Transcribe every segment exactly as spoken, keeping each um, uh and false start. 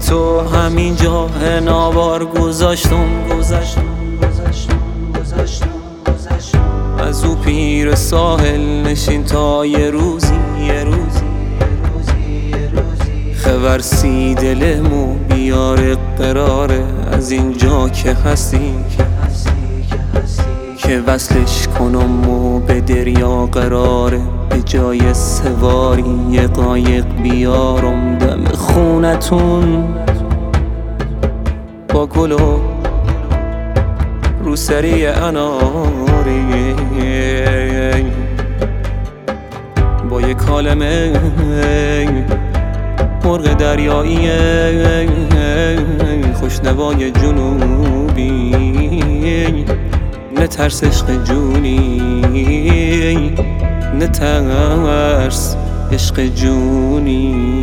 تو همینجا ناوار گذاشتم گذاشتم گذاشتم گذاشتم گذاشتم از او پیر ساحل نشین تا یه روزی یه روزی خبرسی دلمو بیاره قراره از اینجا که هستی که وصلش کنم و به دریا قراره به جای سواری یه قایق بیارم دم خونتون با گل و روسری اناری با یه کالمه مرغ دریایی خوشنوای جنوبی نترس عشق جونی نترس عشق جونی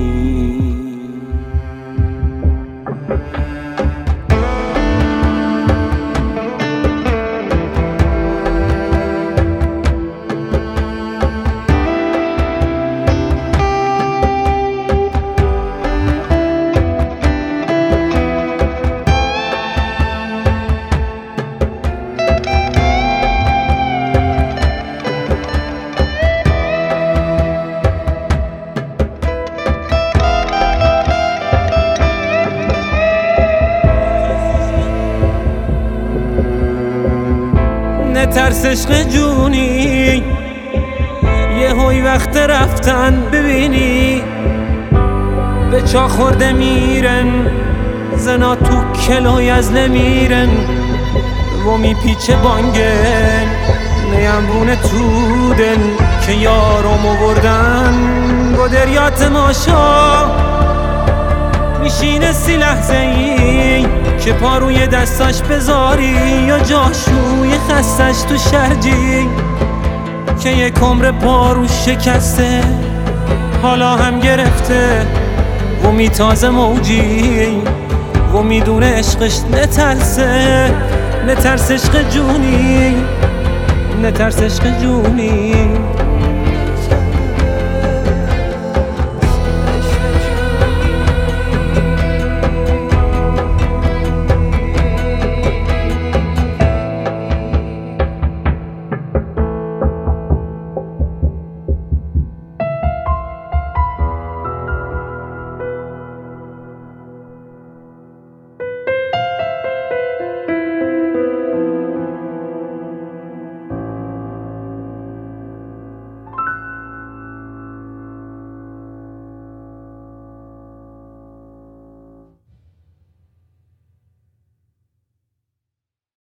نترس عشق جونی یه هوی وقت رفتن ببینی به چا خورده میرن زنا تو کلای از نمیرن و میپیچه بانگن نیمرونه تو دل که یارم آوردن با دریات ماشا میشینه سی لحظه ای که پا روی دستاش بذاری یا جاشوی خستش تو شرجی که یک عمر پا رو شکسته حالا هم گرفته و میتازه موجی و میدونه عشقش نترسه نترس عشق جونی نترس عشق جونی